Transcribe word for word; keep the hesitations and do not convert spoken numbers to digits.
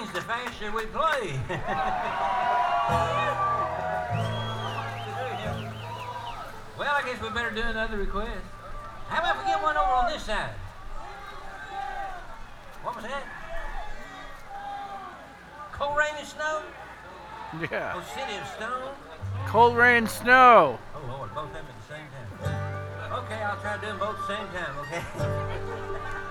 means the faster we play. Well, I guess we better do another request. How about we get one over on this side? What was that? Cold rain and snow? Yeah. Oh, City of Stone? Cold rain, snow. Oh, Lord, both of them at the same time. Okay, I'll try to do them both at the same time, okay?